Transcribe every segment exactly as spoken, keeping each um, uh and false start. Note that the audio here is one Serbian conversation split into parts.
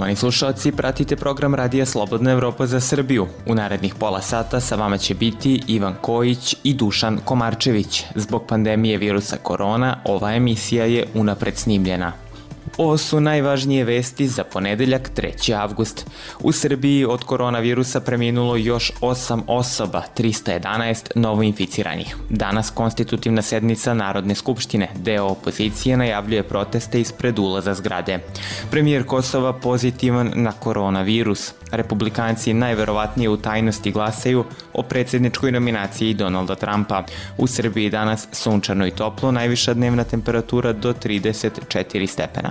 Poštovani slušalci, pratite program Radija Slobodna Evropa za Srbiju. U narednih pola sata sa vama će biti Ivan Kojić i Dušan Komarčević. Zbog pandemije virusa korona, ova emisija je unapred snimljena. Ovo su najvažnije vesti za ponedeljak treći avgust. U Srbiji od koronavirusa preminulo još osam osoba, trista jedanaest novoinficiranih. Danas konstitutivna sednica Narodne skupštine, deo opozicije najavljuje proteste ispred ulaza zgrade. Premijer Kosova pozitivan na koronavirus. Republikanci najverovatnije u tajnosti glasaju o predsjedničkoj nominaciji Donalda Trumpa. U Srbiji danas sunčano i toplo, najviša dnevna temperatura do trideset četiri stepena.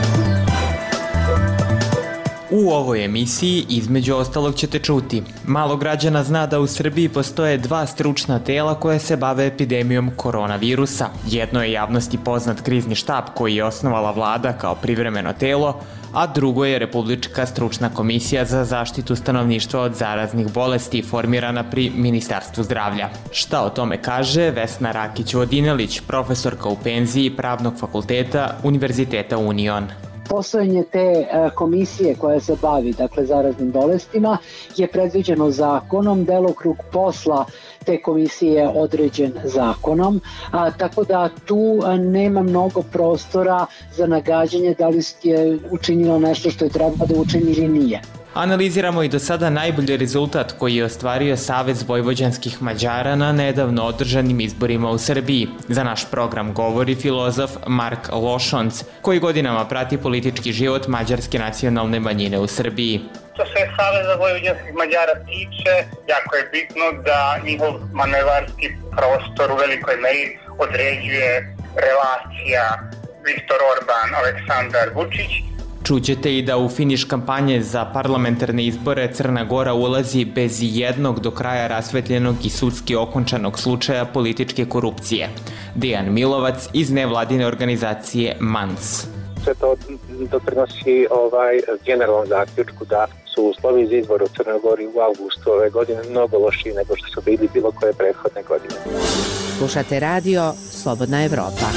U ovoj emisiji, između ostalog, ćete čuti. Malo građana zna da u Srbiji postoje dva stručna tela koje se bave epidemijom koronavirusa. Jedno je javnosti poznat krizni štab koji je osnovala vlada kao privremeno telo, a drugo je Republička stručna komisija za zaštitu stanovništva od zaraznih bolesti formirana pri Ministarstvu zdravlja. Šta o tome kaže Vesna Rakić-Vodinelić, profesorka u penziji Pravnog fakulteta Univerziteta Union. Postojanje te komisije koja se bavi dakle zaraznim bolestima je predviđeno zakonom, delokrug posla te komisije je određen zakonom, a, tako da tu nema mnogo prostora za nagađanje da li je učinilo nešto što je treba da učini ili nije. Analiziramo i do sada najbolji rezultat koji je ostvario Savez vojvođanskih Mađara na nedavno održanim izborima u Srbiji. Za naš program govori filozof Mark Lošonc, koji godinama prati politički život mađarske nacionalne manjine u Srbiji. Što se Saveza vojvođanskih Mađara tiče, jako je bitno da njihov manevarski prostor u velikoj meri određuje relacija Viktor Orban, Aleksandar Vučić. Čućete i da u finiš kampanje za parlamentarne izbore Crna Gora ulazi bez jednog do kraja rasvetljenog i sudski okončanog slučaja političke korupcije. Dejan Milovac iz nevladine organizacije MANS. Sve to doprinosi ovaj generalnom zaključku da su uslovi za izbor u Crnoj Gori u avgustu ove godine mnogo lošiji nego što su bili bilo koje prethodne godine. Slušate radio Slobodna Evropa.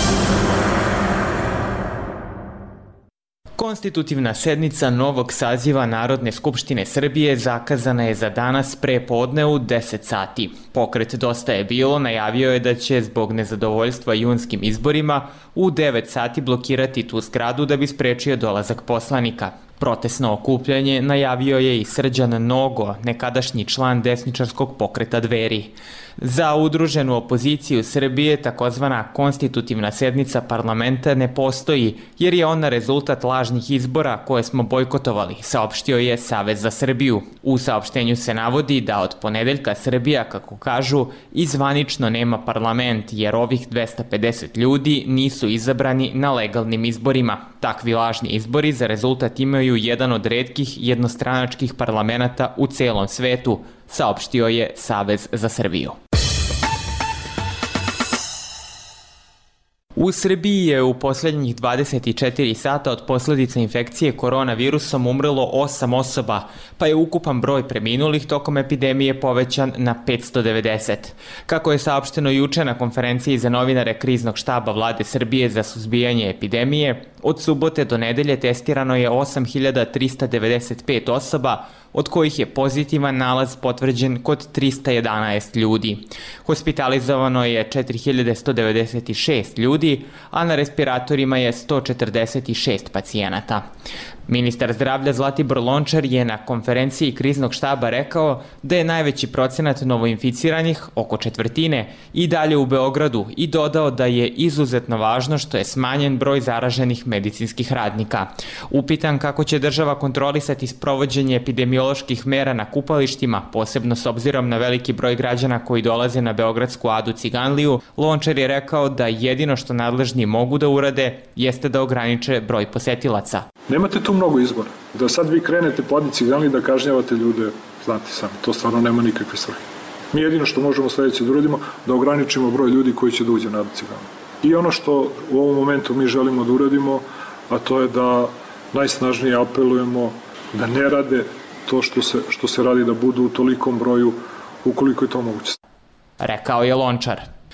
Konstitutivna sednica novog saziva Narodne skupštine Srbije zakazana je za danas pre podne u deset sati. Pokret Dosta je bilo najavio je da će zbog nezadovoljstva junskim izborima u devet sati blokirati tu zgradu da bi sprečio dolazak poslanika. Protestno okupljanje najavio je i Srđan Nogo, nekadašnji član desničarskog pokreta Dveri. Za udruženu opoziciju Srbije takozvana konstitutivna sednica parlamenta ne postoji, jer je ona rezultat lažnih izbora koje smo bojkotovali, saopštio je Savez za Srbiju. U saopštenju se navodi da od ponedeljka Srbija, kako kažu, i zvanično nema parlament, jer ovih dvesta pedeset ljudi nisu izabrani na legalnim izborima. Takvi lažni izbori za rezultat imaju jedan od retkih jednostranačkih parlamenata u celom svetu, saopštio je Savez za Srbiju. U Srbiji je u posljednjih dvadeset četiri sata od posljedica infekcije koronavirusom umrlo osam osoba, pa je ukupan broj preminulih tokom epidemije povećan na petsto devedeset. Kako je saopšteno juče na konferenciji za novinare Kriznog štaba Vlade Srbije za suzbijanje epidemije, od subote do nedelje testirano je osam hiljada trista devedeset pet osoba, od kojih je pozitivan nalaz potvrđen kod trista jedanaest ljudi. Hospitalizovano je četiri hiljade sto devedeset šest ljudi, a na respiratorima je sto četrdeset šest pacijenata. Ministar zdravlja Zlatibor Lončar je na konferenciji Kriznog štaba rekao da je najveći procenat novoinficiranih, oko četvrtine, i dalje u Beogradu i dodao da je izuzetno važno što je smanjen broj zaraženih medicinskih radnika. Upitan kako će država kontrolisati sprovođenje epidemioloških mera na kupalištima, posebno s obzirom na veliki broj građana koji dolaze na Beogradsku Adu Ciganliju, Lončar je rekao da jedino što nadležni mogu da urade jeste da ograniče broj posetilaca. Nemate tu mnogo izbora. Da sad vi krenete po Adi Ciganliji da kažnjavate ljude, znate sami, to stvarno nema nikakve svrhe. Mi jedino što možemo sledeće da uradimo, da ograničimo broj ljudi koji će da uđe na Adu Ciganliju. I ono što u ovom momentu mi želimo da uradimo, a to je da najsnažnije apelujemo da ne rade to što se, što se radi, da budu u tolikom broju ukoliko je to moguće. Rekao je Lončar.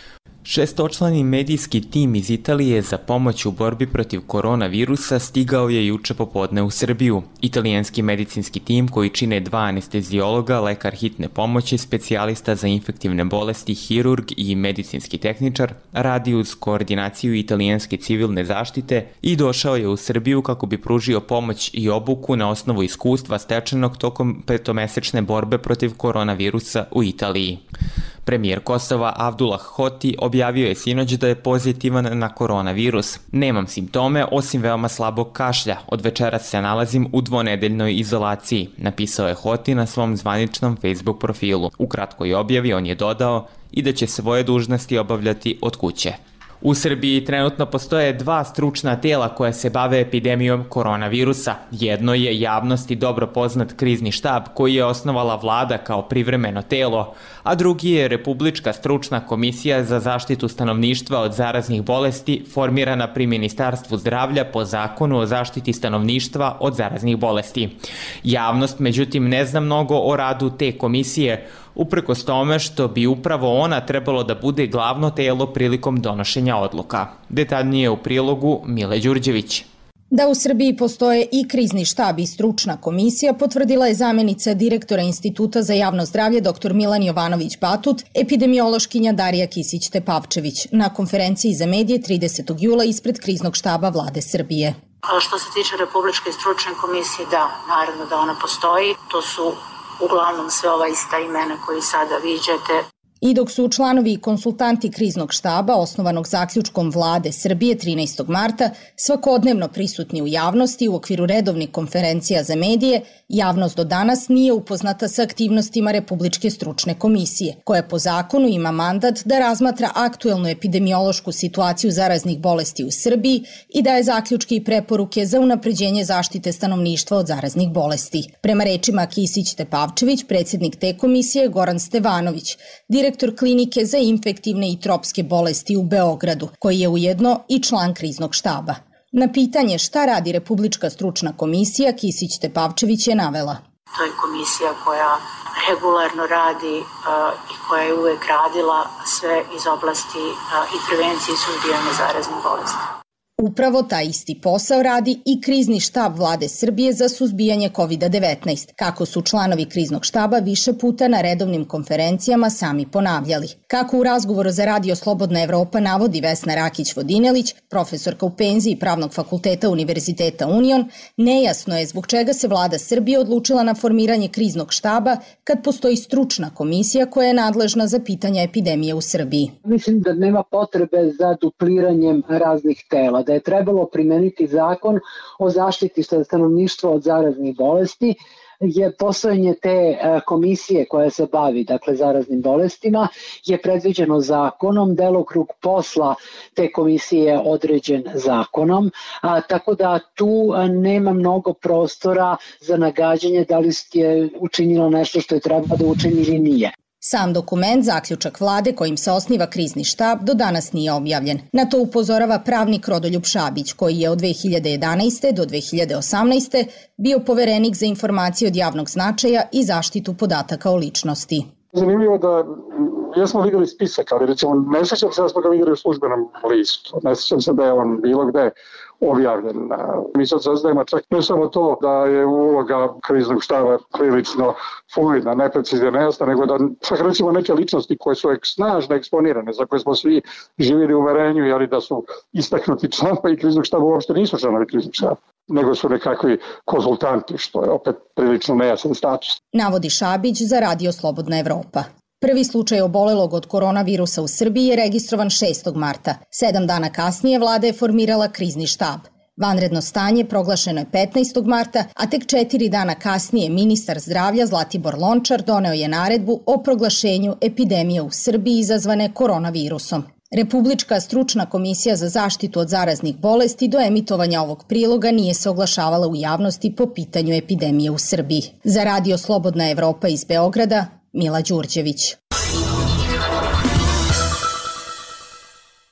Šestočlani medijski tim iz Italije za pomoć u borbi protiv koronavirusa stigao je juče popodne u Srbiju. Italijanski medicinski tim koji čine dva anestezijologa, lekar hitne pomoći, specijalista za infektivne bolesti, hirurg i medicinski tehničar radi uz koordinaciju italijanske civilne zaštite i došao je u Srbiju kako bi pružio pomoć i obuku na osnovu iskustva stečenog tokom petomesečne borbe protiv koronavirusa u Italiji. Premijer Kosova Avdullah Hoti objavio je sinoć da je pozitivan na koronavirus. Nemam simptome osim veoma slabog kašlja. Od večeras se nalazim u dvonedeljnoj izolaciji, napisao je Hoti na svom zvaničnom Facebook profilu. U kratkoj objavi on je dodao i da će svoje dužnosti obavljati od kuće. U Srbiji trenutno postoje dva stručna tela koja se bave epidemijom koronavirusa. Jedno je javnosti dobro poznat krizni štab koji je osnovala vlada kao privremeno telo, a drugi je Republička stručna komisija za zaštitu stanovništva od zaraznih bolesti formirana pri Ministarstvu zdravlja po zakonu o zaštiti stanovništva od zaraznih bolesti. Javnost, međutim, ne zna mnogo o radu te komisije, uprkos tome što bi upravo ona trebalo da bude glavno telo prilikom donošenja odluka. Detaljnije u prilogu Mile Đurđević. Da u Srbiji postoje i krizni štab i stručna komisija potvrdila je zamenica direktora Instituta za javno zdravlje dr Milan Jovanović Batut, epidemiološkinja Darija Kisić-Tepavčević na konferenciji za medije tridesetog jula ispred kriznog štaba Vlade Srbije. A što se tiče Republičke stručne komisije, da, naravno da ona postoji. To su uglavnom sve ova ista imena koji sada viđate. I dok su članovi i konsultanti kriznog štaba, osnovanog zaključkom Vlade Srbije trinaestog marta, svakodnevno prisutni u javnosti u okviru redovnih konferencija za medije, javnost do danas nije upoznata sa aktivnostima Republičke stručne komisije, koja po zakonu ima mandat da razmatra aktuelnu epidemiološku situaciju zaraznih bolesti u Srbiji i daje zaključke i preporuke za unapređenje zaštite stanovništva od zaraznih bolesti. Prema rečima Kisić-Tepavčević, predsjednik te komisije Goran Stevanović, direktor klinike za infektivne i tropske bolesti u Beogradu, koji je ujedno i član kriznog štaba. Na pitanje šta radi Republička stručna komisija, Kisić-Tepavčević je navela. To je komisija koja regularno radi uh, i koja je uvek radila sve iz oblasti uh, i prevencije i suzbijanja zaraznih bolesti. Upravo taj isti posao radi i krizni štab Vlade Srbije za suzbijanje kovid devetnaest, kako su članovi kriznog štaba više puta na redovnim konferencijama sami ponavljali. Kako u razgovoru za Radio Slobodna Evropa navodi Vesna Rakić-Vodinelić, profesorka u penziji Pravnog fakulteta Univerziteta Union, nejasno je zbog čega se Vlada Srbije odlučila na formiranje kriznog štaba kad postoji stručna komisija koja je nadležna za pitanja epidemije u Srbiji. Mislim da nema potrebe za dupliranjem raznih tela, da je trebalo primeniti zakon o zaštiti stanovništva od zaraznih bolesti, je postojanje te komisije koja se bavi dakle zaraznim bolestima je predviđeno zakonom, delokrug posla te komisije je određen zakonom, a, tako da tu nema mnogo prostora za nagađanje da li je učinilo nešto što je treba da učini ili nije. Sam dokument, zaključak vlade kojim se osniva krizni štab, do danas nije objavljen. Na to upozorava pravnik Rodoljub Šabić, koji je od dve hiljade jedanaeste. do dve hiljade osamnaeste. bio poverenik za informacije od javnog značaja i zaštitu podataka o ličnosti. Zanimljivo da jesmo vidjeli spisak, ali recimo ne sjećam se da smo ga vidjeli u službenom listu. Ne sjećam se da je on bilo gde objavljen. Mi sad saznajemo čak ne samo to da je uloga kriznog štaba prilično fluidna, neprecizna, nejasna, nego da čak recimo neke ličnosti koje su snažno eksponirane, za koje smo svi živjeli u uverenju, jeli da su istaknuti članovi kriznog štaba, uopšte nisu članovi kriznog štaba, nego su nekakvi konsultanti, što je opet prilično nejasan status. Navodi Šabić za Radio Slobodna Evropa. Prvi slučaj obolelog od koronavirusa u Srbiji je registrovan šestog marta. Sedam dana kasnije vlada je formirala krizni štab. Vanredno stanje proglašeno je petnaestog marta, a tek četiri dana kasnije ministar zdravlja Zlatibor Lončar doneo je naredbu o proglašenju epidemije u Srbiji izazvane koronavirusom. Republička stručna komisija za zaštitu od zaraznih bolesti do emitovanja ovog priloga nije se oglašavala u javnosti po pitanju epidemije u Srbiji. Za Radio Slobodna Evropa iz Beograda, Mila Đurđević.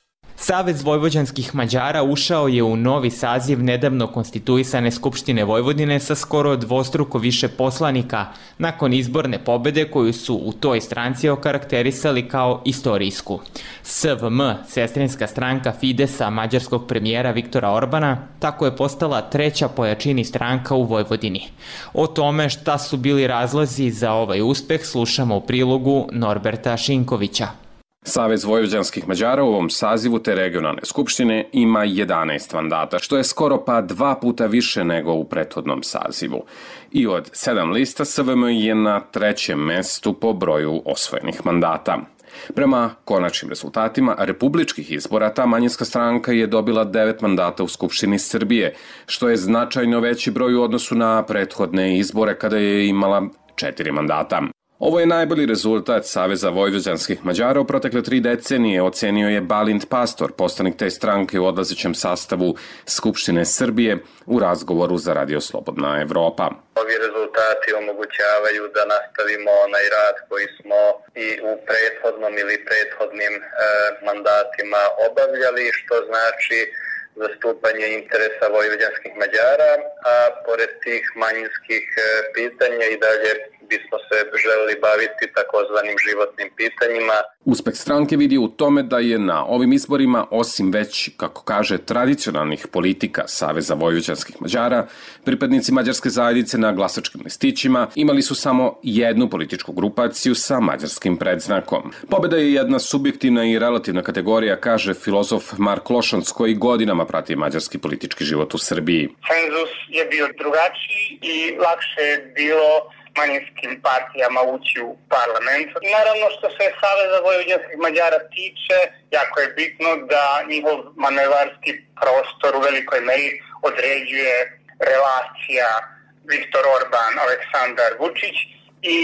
Savez vojvođanskih Mađara ušao je u novi saziv nedavno konstituisane Skupštine Vojvodine sa skoro dvostruko više poslanika nakon izborne pobede koju su u toj stranci okarakterisali kao istorijsku. S V M, sestrinska stranka Fidesa mađarskog premijera Viktora Orbana, tako je postala treća po jačini stranka u Vojvodini. O tome šta su bili razlozi za ovaj uspeh slušamo u prilogu Norberta Šinkovića. Savez vojvođanskih Mađara u ovom sazivu te regionalne skupštine ima jedanaest mandata, što je skoro pa dva puta više nego u prethodnom sazivu. I od sedam lista S V M je na trećem mestu po broju osvojenih mandata. Prema konačnim rezultatima republičkih izbora, ta manjinska stranka je dobila devet mandata u Skupštini Srbije, što je značajno veći broj u odnosu na prethodne izbore kada je imala četiri mandata. Ovo je najbolji rezultat Saveza vojvođanskih Mađara u protekle tri decenije, ocenio je Balint Pastor, poslanik te stranke u odlazećem sastavu Skupštine Srbije u razgovoru za Radio Slobodna Evropa. Ovi rezultati omogućavaju da nastavimo onaj rad koji smo i u prethodnom ili prethodnim e, mandatima obavljali, što znači zastupanje interesa vojvođanskih Mađara, a pored tih manjinskih e, pitanja i dalje bismo se želeli baviti takozvanim životnim pitanjima. Uspeh stranke vidi u tome da je na ovim izborima, osim već, kako kaže, tradicionalnih politika Saveza vojvođanskih Mađara, pripadnici mađarske zajednice na glasačkim listićima imali su samo jednu političku grupaciju sa mađarskim predznakom. Pobeda je jedna subjektivna i relativna kategorija, kaže filozof Mark Lošanc, koji godinama prati mađarski politički život u Srbiji. Cenzus je bio drugačiji i lakše je bilo manjinskim partijama ući u parlament. Naravno, što se Saveza vojvođanskih Mađara tiče, jako je bitno da njihov manevarski prostor u velikoj meri određuje relacija Viktor Orban, Aleksandar Vučić i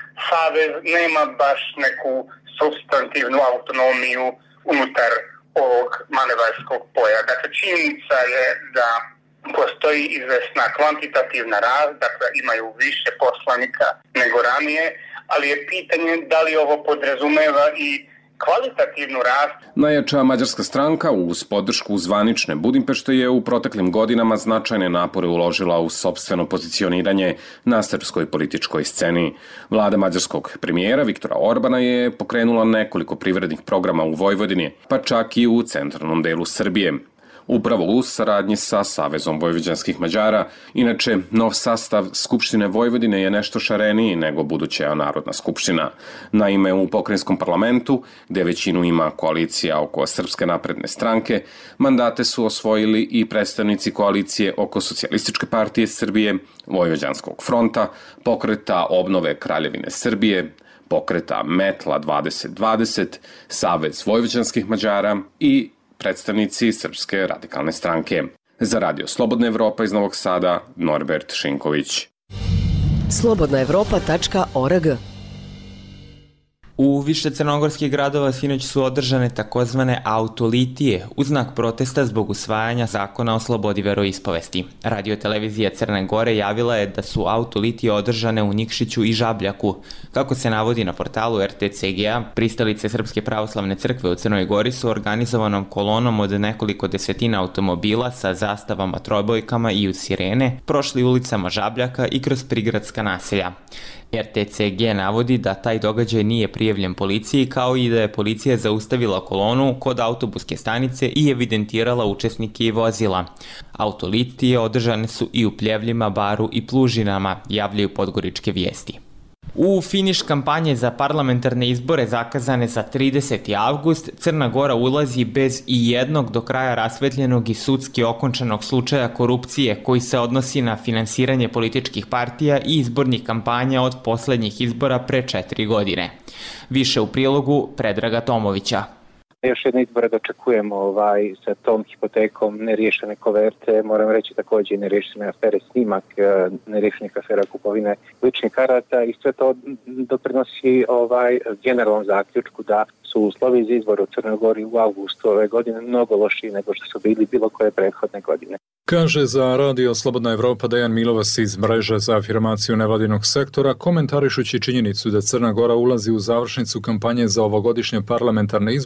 Savez nema baš neku substantivnu autonomiju unutar ovog manevarskog poja. Dakle, činjenica je da postoji izvesna kvantitativna rast, dakle imaju više poslanika nego ranije, ali je pitanje da li ovo podrazumeva i kvalitativnu rast. Najjača mađarska stranka uz podršku zvanične Budimpešte je u proteklim godinama značajne napore uložila u sopstveno pozicioniranje na srpskoj političkoj sceni. Vlada mađarskog premijera Viktora Orbana je pokrenula nekoliko privrednih programa u Vojvodini, pa čak i u centralnom delu Srbije. Upravo u saradnji sa Savezom vojvođanskih Mađara. Inače, nov sastav Skupštine Vojvodine je nešto šareniji nego buduća Narodna skupština. Naime, u pokrajinskom parlamentu, gde većinu ima koalicija oko Srpske napredne stranke, mandate su osvojili i predstavnici koalicije oko Socijalističke partije Srbije, Vojvođanskog fronta, Pokreta obnove Kraljevine Srbije, Pokreta Metla dvadeset dvadeset, Savez vojvođanskih Mađara i predstavnici Srpske radikalne stranke. Za Radio Slobodna Evropa iz Novog Sada, Norbert Šinković. slobodna evropa tačka org. U više crnogorskih gradova sinoć su održane takozvane autolitije u znak protesta zbog usvajanja zakona o slobodi veroispovesti. Radio-televizija Crne Gore javila je da su autolitije održane u Nikšiću i Žabljaku. Kako se navodi na portalu R T C G-a, pristalice Srpske pravoslavne crkve u Crnoj Gori su organizovanom kolonom od nekoliko desetina automobila sa zastavama, trobojkama i uz sirene prošli ulicama Žabljaka i kroz prigradska naselja. R T C G navodi da taj događaj nije prijavljen policiji, kao i da je policija zaustavila kolonu kod autobuske stanice i evidentirala učesnike i vozila. Autolitije održane su i u Pljevljima, Baru i Plužinama, javljaju Podgoričke vijesti. U finiš kampanje za parlamentarne izbore zakazane za trideseti avgust, Crna Gora ulazi bez i jednog do kraja rasvetljenog i sudski okončanog slučaja korupcije koji se odnosi na finansiranje političkih partija i izbornih kampanja od poslednjih izbora pre četiri godine. Više u prilogu Predraga Tomovića. Još jedne izbore dočekujemo ovaj, sa tom hipotekom, neriješene koverte, moram reći također i neriješene afere snimak, neriješenih afera kupovine ličnih karata i sve to doprinosi ovaj, generalnom zaključku da su uslovi za izbor u Crnoj Gori u avgustu ove godine mnogo lošiji nego što su bili bilo koje prethodne godine. Kaže za Radio Slobodna Evropa Dejan Milovas iz mreže za afirmaciju nevladinog sektora, komentarišući činjenicu da Crna Gora ulazi u završnicu kampanje za ovogodišnje parlamentarne izbore,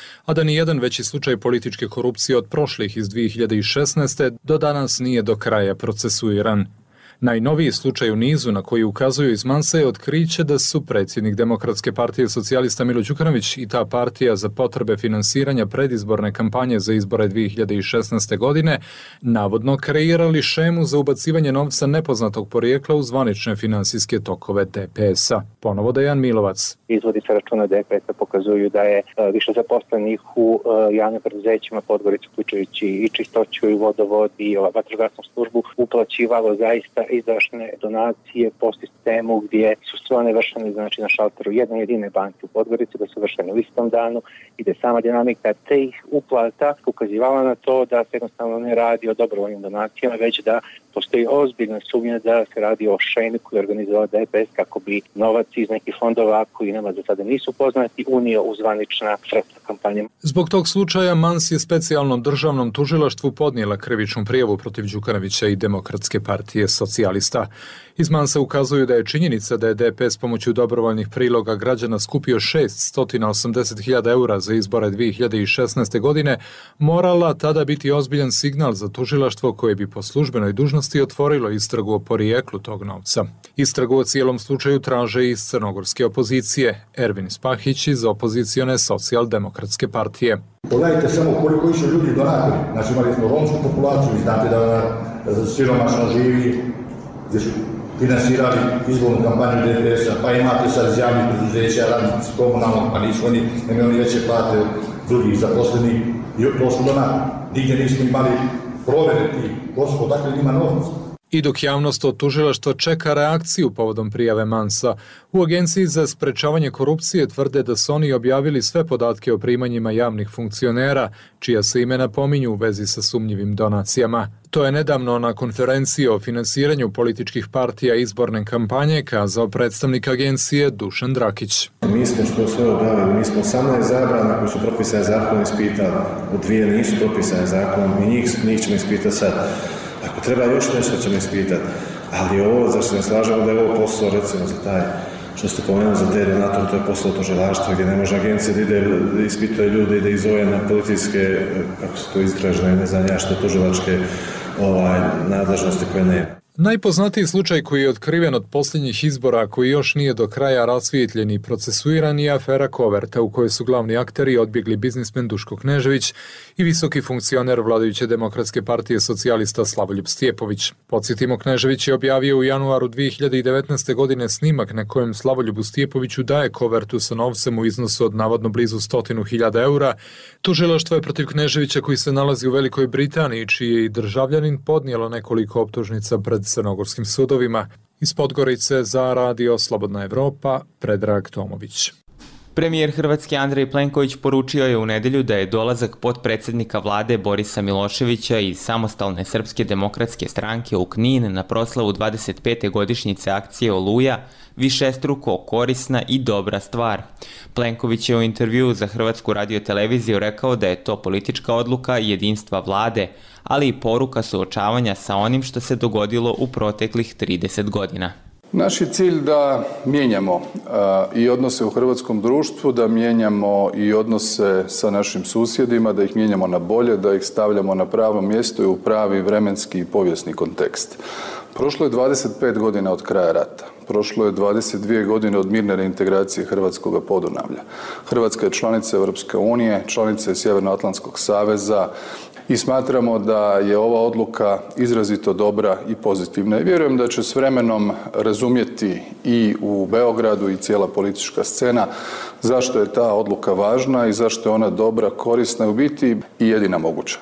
a da nijedan veći slučaj političke korupcije od prošlih iz dvije hiljade šesnaeste. do danas nije do kraja procesuiran. Najnoviji slučaj u nizu na koji ukazuju iz Mansa je otkriće da su predsjednik Demokratske partije socijalista Milo Đukanović i ta partija za potrebe finansiranja predizborne kampanje za izbore dvije hiljade šesnaeste. godine navodno kreirali šemu za ubacivanje novca nepoznatog porijekla u zvanične finansijske tokove D P S-a. Ponovo Dejan Milovac. Izvodi sa računa D P S-a pokazuju da je više zaposlenih u javnim preduzećima Podgorica, uključujući i čistoću i vodovod i vatrogasnu službu, uplaćivalo zaista izdašne donacije po sistemu gdje su sve one vršene, znači na šalteru jedne jedine banke u Podgorici, da su vršene u istom danu i da je sama dinamika tih uplata ukazivala na to da se jednostavno ne radi o dobrovoljnim donacijama, već da postoji ozbiljna sumnja da se radi o šemi koju je organizovala D P S kako bi novac iz nekih fondova koji nama za sada nisu poznati unio u zvanična sredstva kampanje. Zbog tog slučaja Mans je specijalnom državnom tužilaštvu podnijela krivičnu prijavu protiv Đukanovića i Demokratske partije socijalista. Iz Mansa ukazuju da je činjenica da je D P S pomoću dobrovoljnih priloga građana skupio šeststo osamdeset hiljada eura za izbore dvije hiljade šesnaeste. godine morala tada biti ozbiljan signal za tužilaštvo koje bi po službenoj dužnosti otvorilo istragu o porijeklu tog novca. Istragu o cijelom slučaju traže iz crnogorske opozicije. Ervin Spahić iz opozicione socijaldemokratske partije. Pogledajte samo koliko su ljudi donatori. Znači imali smo romsku populaciju, vi znate da siromašno živi, gdje su finansirali izbornu kampanju D P S-a, pa imate sad iz javnih preduzeća, radnici komunalnog, pa nisu oni, nemaju oni veće plate od drugih zaposlenih i to su donatori. Nigdje nismo imali provere ti gospod, dakle njima novac. I dok javnost od tužilaštva čeka reakciju povodom prijave Mansa, u Agenciji za sprečavanje korupcije tvrde da su oni objavili sve podatke o primanjima javnih funkcionera, čija se imena pominju u vezi sa sumnjivim donacijama. To je nedavno na konferenciji o finansiranju političkih partija izborne kampanje kazao predstavnik agencije Dušan Drakić. Mi smo što sve objavili, mi smo osamnaest zabrana koji su propisane zakonom ispitali, u dvije nisu propisane zakonom i njih, njih ćemo ispitati sad. Ako treba još nešto ćemo ispitati, ali ovo, zašto ne slažemo da je ovo posao, recimo za taj, što ste pomenuli za te donator, to je posao tužilaštva gdje ne može agencija da ide, da ispituje ljude i da izove na policijske, kako se to istražne, ne znam ja što, tužilačke ovaj, nadležnosti koje nema. Najpoznatiji slučaj koji je otkriven od posljednjih izbora, koji još nije do kraja rasvijetljen i procesuiran, je afera Koverta, u kojoj su glavni akteri odbjegli biznismen Duško Knežević i visoki funkcioner vladajuće Demokratske partije socijalista Slavoljub Stjepović. Podsjetimo, Knežević je objavio u januaru dvije hiljade devetnaeste. godine snimak na kojem Slavoljubu Stjepoviću daje kovertu sa novcem u iznosu od navodno blizu stotinu hiljada eura. Tužilaštvo je protiv Kneževića, koji se nalazi u Velikoj Britaniji, čiji je i državljanin, podnijelo nekoliko optužnica pred crnogorskim sudovima. Iz Podgorice za Radio Slobodna Evropa, Predrag Tomović. Premijer Hrvatske Andrej Plenković poručio je u nedelju da je dolazak potpredsjednika vlade Borisa Miloševića iz Samostalne srpske demokratske stranke u Knin na proslavu dvadeset pete godišnjice akcije Oluja višestruko korisna i dobra stvar. Plenković je u intervjuu za Hrvatsku radioteleviziju rekao da je to politička odluka jedinstva vlade, ali i poruka suočavanja sa onim što se dogodilo u proteklih trideset godina. Naš je cilj da mijenjamo uh, i odnose u hrvatskom društvu, da mijenjamo i odnose sa našim susjedima, da ih mijenjamo na bolje, da ih stavljamo na pravo mjesto i u pravi vremenski i povijesni kontekst. Prošlo je dvadeset pet godina od kraja rata. Prošlo je dvadeset dvije godine od mirne reintegracije Hrvatskoga Podunavlja. Hrvatska je članica Europske unije, članica je Sjevernoatlantskog saveza i smatramo da je ova odluka izrazito dobra i pozitivna. I vjerujem da će s vremenom razumjeti i u Beogradu i cijela politička scena zašto je ta odluka važna i zašto je ona dobra, korisna i u biti i jedina moguća.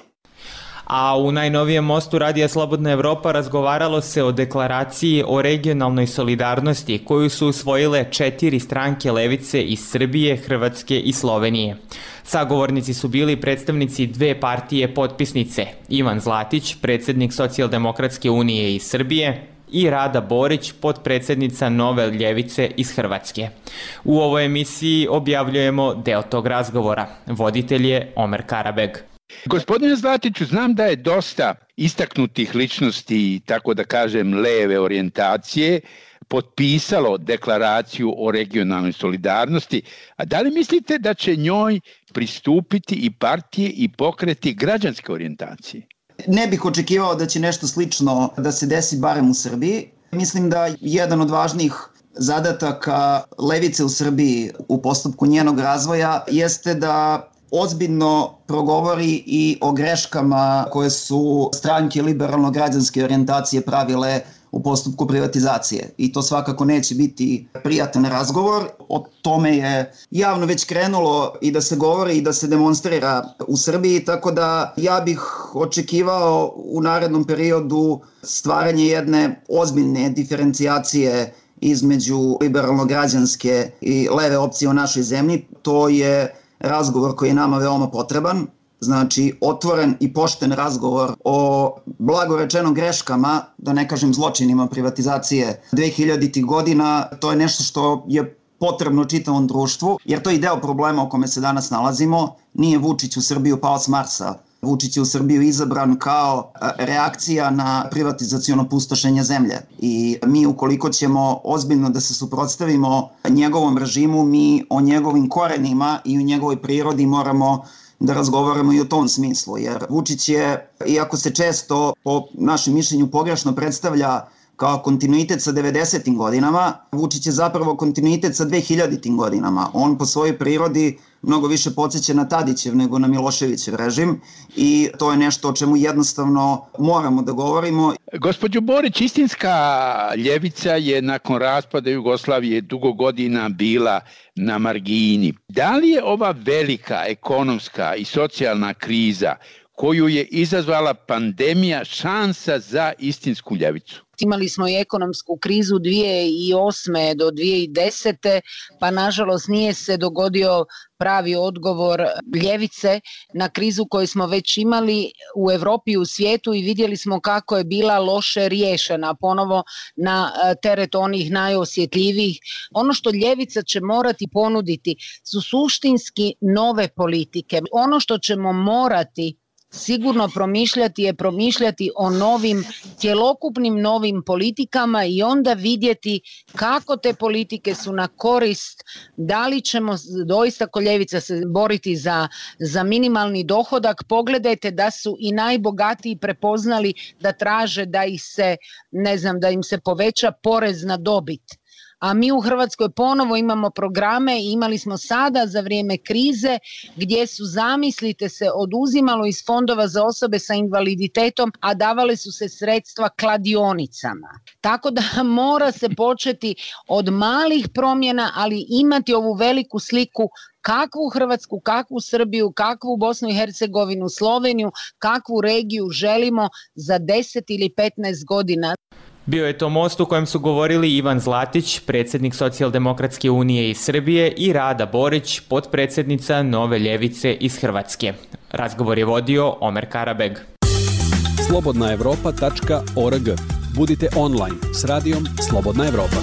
A u najnovijem mostu Radija Slobodna Evropa razgovaralo se o deklaraciji o regionalnoj solidarnosti koju su usvojile četiri stranke levice iz Srbije, Hrvatske i Slovenije. Sagovornici su bili predstavnici dve partije potpisnice, Ivan Zlatić, predsjednik Socijaldemokratske unije iz Srbije, i Rada Borić, potpredsjednica Nove ljevice iz Hrvatske. U ovoj emisiji objavljujemo deo tog razgovora. Voditelj je Omer Karabeg. Gospodine Zlatiću, znam da je dosta istaknutih ličnosti, tako da kažem, leve orijentacije, potpisalo deklaraciju o regionalnoj solidarnosti, a da li mislite da će njoj pristupiti i partije i pokreti građanske orijentacije? Ne bih očekivao da će nešto slično da se desi barem u Srbiji. Mislim da jedan od važnijih zadataka levice u Srbiji u postupku njenog razvoja jeste da ozbiljno progovori i o greškama koje su stranke liberalno-građanske orijentacije pravile u postupku privatizacije. I to svakako neće biti prijatan razgovor. O tome je javno već krenulo i da se govori i da se demonstrira u Srbiji, tako da ja bih očekivao u narednom periodu stvaranje jedne ozbiljne diferencijacije između liberalno-građanske i leve opcije u našoj zemlji. To je razgovor koji je nama veoma potreban. Znači, otvoren i pošten razgovor o blago rečeno greškama, da ne kažem zločinima privatizacije dvehiljaditih godina, to je nešto što je potrebno čitavom društvu, jer to je i deo problema u kome se danas nalazimo. Nije Vučić u Srbiju pao s Marsa. Vučić je u Srbiju izabran kao reakcija na privatizaciono pustošenje zemlje. I mi ukoliko ćemo ozbiljno da se suprotstavimo njegovom režimu, mi o njegovim korenima i o njegovoj prirodi moramo da razgovaramo i o tom smislu, jer Vučić je, iako se često po našem mišljenju pogrešno predstavlja kao kontinuitet sa devedesetim godinama, Vučić je zapravo kontinuitet sa dvehiljaditim godinama. On po svojoj prirodi mnogo više podsjeća na Tadićev nego na Miloševićev režim i to je nešto o čemu jednostavno moramo da govorimo. Gospođo Borić, istinska ljevica je nakon raspada Jugoslavije dugo godina bila na margini. Da li je ova velika ekonomska i socijalna kriza koju je izazvala pandemija šansa za istinsku ljevicu? Imali smo i ekonomsku krizu dvije tisuće osme do dvije tisuće desete, pa nažalost nije se dogodio pravi odgovor ljevice na krizu koju smo već imali u Evropi i u svijetu i vidjeli smo kako je bila loše riješena, ponovo na teret onih najosjetljivijih. Ono što ljevica će morati ponuditi su suštinski nove politike. Ono što ćemo morati sigurno promišljati je promišljati o novim, cjelokupnim novim politikama i onda vidjeti kako te politike su na korist, da li ćemo doista ko ljevica se boriti za, za minimalni dohodak. Pogledajte da su i najbogatiji prepoznali da traže da ih se, ne znam, da im se poveća porez na dobit. A mi u Hrvatskoj ponovo imamo programe i imali smo sada za vrijeme krize gdje su, zamislite se, oduzimalo iz fondova za osobe sa invaliditetom, a davale su se sredstva kladionicama. Tako da mora se početi od malih promjena, ali imati ovu veliku sliku kakvu Hrvatsku, kakvu Srbiju, kakvu Bosnu i Hercegovinu, Sloveniju, kakvu regiju želimo za deset ili petnaest godina. Bio je to most u kojem su govorili Ivan Zlatić, predsjednik Socijaldemokratske unije iz Srbije, i Rada Borić, potpredsjednica Nove ljevice iz Hrvatske. Razgovor je vodio Omer Karabeg. slobodna evropa tačka org. Budite online s radijom Slobodna Evropa.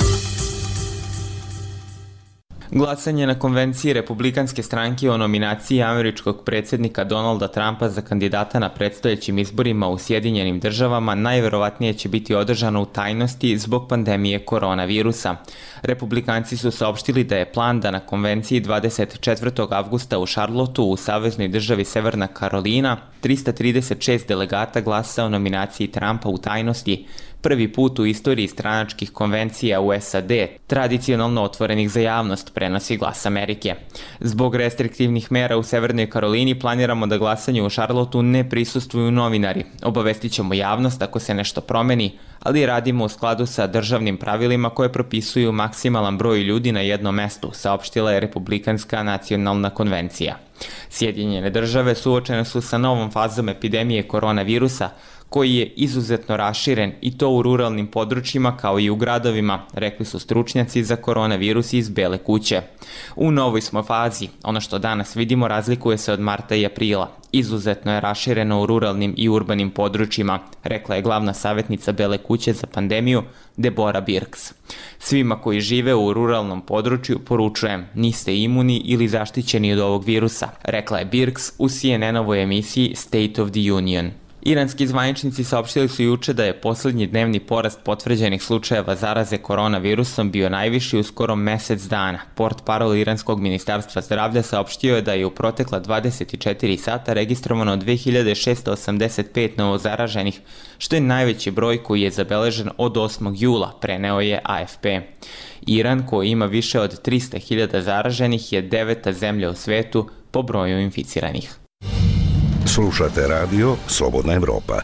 Glasanje na konvenciji Republikanske stranke o nominaciji američkog predsjednika Donalda Trumpa za kandidata na predstojećim izborima u Sjedinjenim državama najverovatnije će biti održano u tajnosti zbog pandemije koronavirusa. Republikanci su saopštili da je plan da na konvenciji dvadeset četvrtog avgusta u Charlotteu u saveznoj državi Severna Karolina trista trideset šest delegata glasa o nominaciji Trumpa u tajnosti, prvi put u istoriji stranačkih konvencija u S A D, tradicionalno otvorenih za javnost, prenosi Glas Amerike. Zbog restriktivnih mera u Severnoj Karolini planiramo da glasanju u Charlotteu ne prisustvuju novinari. Obavestit ćemo javnost ako se nešto promeni, ali radimo u skladu sa državnim pravilima koje propisuju maksimalan broj ljudi na jednom mestu, saopštila je Republikanska nacionalna konvencija. Sjedinjene države suočene su sa novom fazom epidemije koronavirusa, koji je izuzetno raširen i to u ruralnim područjima kao i u gradovima, rekli su stručnjaci za koronavirus iz Bele kuće. U novoj smo fazi, ono što danas vidimo razlikuje se od marta i aprila. Izuzetno je rašireno u ruralnim i urbanim područjima, rekla je glavna savjetnica Bele kuće za pandemiju Deborah Birx. Svima koji žive u ruralnom području poručujem, niste imuni ili zaštićeni od ovog virusa, rekla je Birx u C N N-ovoj emisiji State of the Union. Iranski zvaničnici saopštili su juče da je poslednji dnevni porast potvrđenih slučajeva zaraze koronavirusom bio najviši u skoro mesec dana. Portparol Iranskog ministarstva zdravlja saopštio je da je u protekla dvadeset četiri sata registrovano dve hiljade šesto osamdeset pet novozaraženih, što je najveći broj koji je zabeležen od osmog jula, preneo je A F P. Iran, koji ima više od trista hiljada zaraženih, je deveta zemlja u svetu po broju inficiranih. Slušate radio Slobodna Evropa.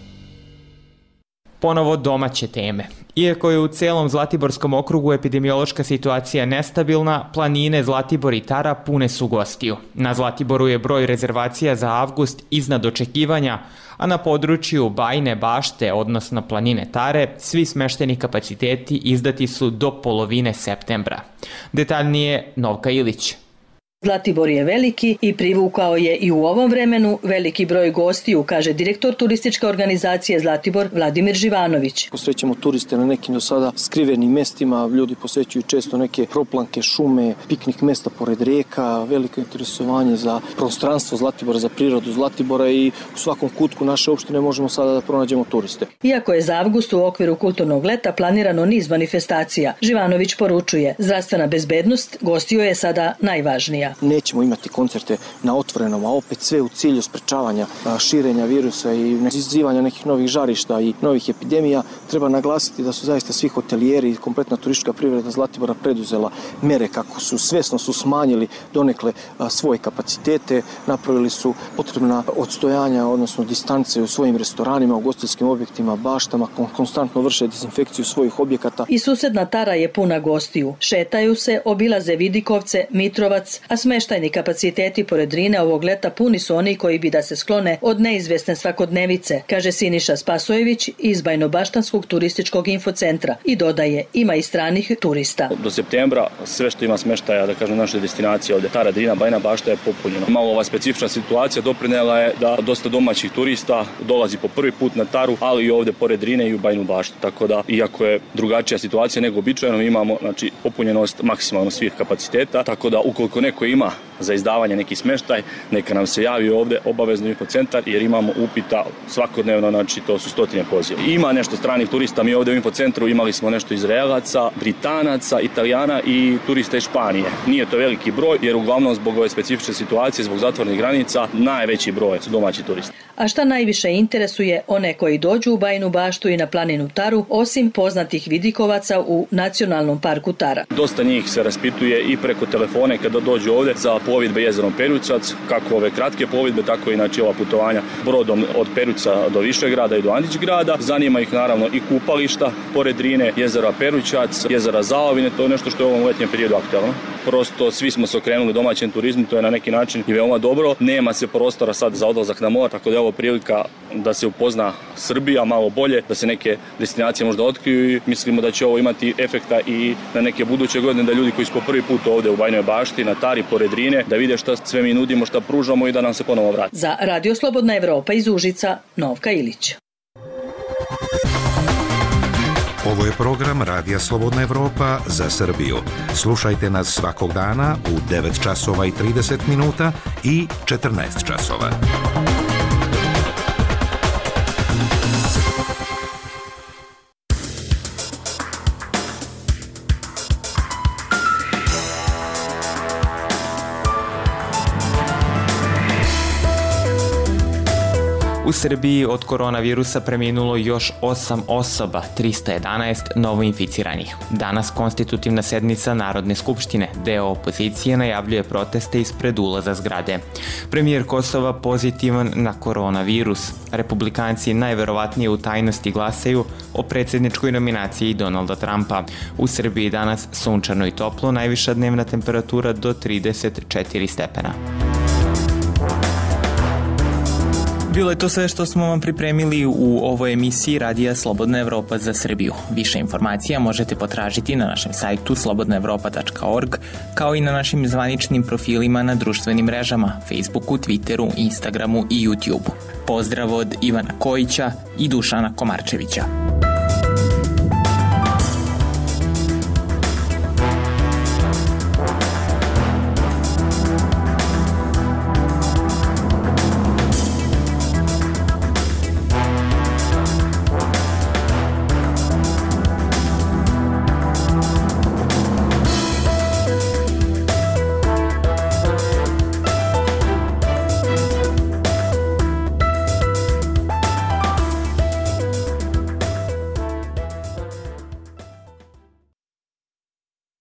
Ponovo domaće teme. Iako je u celom Zlatiborskom okrugu epidemiološka situacija nestabilna, planine Zlatibor i Tara pune su gostiju. Na Zlatiboru je broj rezervacija za avgust iznad očekivanja, a na području Bajine Bašte, odnosno planine Tare, svi smešteni kapaciteti izdati su do polovine septembra. Detaljnije Novka Ilić. Zlatibor je veliki i privukao je i u ovom vremenu veliki broj gostiju, kaže direktor turističke organizacije Zlatibor Vladimir Živanović. Posrećemo turiste na nekim do sada skrivenim mestima, ljudi posećuju često neke proplanke, šume, piknik mesta pored rijeka, veliko interesovanje za prostranstvo Zlatibora, za prirodu Zlatibora i u svakom kutku naše opštine možemo sada da pronađemo turiste. Iako je za avgust u okviru kulturnog leta planirano niz manifestacija, Živanović poručuje, zdravstvena bezbednost gostiju je sada najvažnija. Nećemo imati koncerte na otvorenom, a opet sve u cilju sprečavanja širenja virusa i izazivanja nekih novih žarišta i novih epidemija. Treba naglasiti da su zaista svi hotelijeri i kompletna turistička privreda Zlatibora preduzela mere kako su svesno su smanjili donekle svoje kapacitete, napravili su potrebna odstojanja, odnosno distance u svojim restoranima, ugostiteljskim objektima, baštama, konstantno vrše dezinfekciju svojih objekata. I susedna Tara je puna gostiju. Šetaju se, obilaze Vidikovce, Mitrovac, a smeštajni kapaciteti pored Drine ovog leta puni su oni koji bi da se sklone od neizvesne svakodnevice, kaže Siniša Spasojević iz Bajnobaštanskog turističkog infocentra i dodaje, ima i stranih turista. Do septembra sve što ima smeštaja, da kažem, naše destinacije ovde, Tara, Drina, Bajna Bašta je popunjeno. Malo ova specifična situacija doprinela je da dosta domaćih turista dolazi po prvi put na Taru, ali i ovde pored Drine i u Bajnu Baštu. Tako da, iako je drugačija situacija nego običajno, imamo znači, popunjenost maksimalno svih kapaciteta, tako da ukoliko neko ima za izdavanje neki smeštaj, neka nam se javi ovde obavezno infocentar jer imamo upita svakodnevno, znači to su stotine poziva. Ima nešto stranih turista, mi ovde u infocentru imali smo nešto Izraelaca, Britanaca, Italijana i turista iz Španije. Nije to veliki broj jer uglavnom zbog ove specifične situacije, zbog zatvornih granica, najveći broj su domaći turisti. A šta najviše interesuje one koji dođu u Bajnu Baštu i na planinu Taru, osim poznatih vidikovaca u Nacionalnom parku Tara? Dosta njih se raspituje i preko telefone kada dođu ovde za plovidbe jezerom Perućac, kako ove kratke plovidbe, tako i znači ova putovanja brodom od Peruća do Višegrada i do Andićgrada. Zanima ih naravno i kupališta pored Drine, jezera Perućac, jezera Zaovine, to je nešto što je u ovom letnjem periodu aktualno. Prosto svi smo se okrenuli domaćem turizmu, to je na neki način i veoma dobro. Nema se prostora sad za odlazak na more, tako da je ovo prilika da se upozna Srbija malo bolje, da se neke destinacije možda otkriju i mislimo da će ovo imati efekta i na neke buduće godine, da ljudi koji su po prvi put ovde u Bajnoj Bašti, na Tari, pored Drine, da vide šta sve mi nudimo, šta pružamo i da nam se ponovo vrati. Za Radio Slobodna Evropa iz Užica, Novka Ilić. Ovo je program Radija Slobodna Evropa za Srbiju. Slušajte nas svakog dana u devet časova i trideset minuta i četrnaest časova. U Srbiji od koronavirusa preminulo još osam osoba, trista jedanaest novoinficiranih. Danas konstitutivna sednica Narodne skupštine, deo opozicije najavljuje proteste ispred ulaza zgrade. Premijer Kosova pozitivan na koronavirus. Republikanci najverovatnije u tajnosti glasaju o predsjedničkoj nominaciji Donalda Trumpa. U Srbiji danas sunčano i toplo, najviša dnevna temperatura do trideset četiri stepena. Bilo je to sve što smo vam pripremili u ovoj emisiji Radija Slobodna Evropa za Srbiju. Više informacija možete potražiti na našem sajtu slobodna evropa tačka org, kao i na našim zvaničnim profilima na društvenim mrežama, Facebooku, Twitteru, Instagramu i YouTubeu. Pozdrav od Ivana Kojića i Dušana Komarčevića.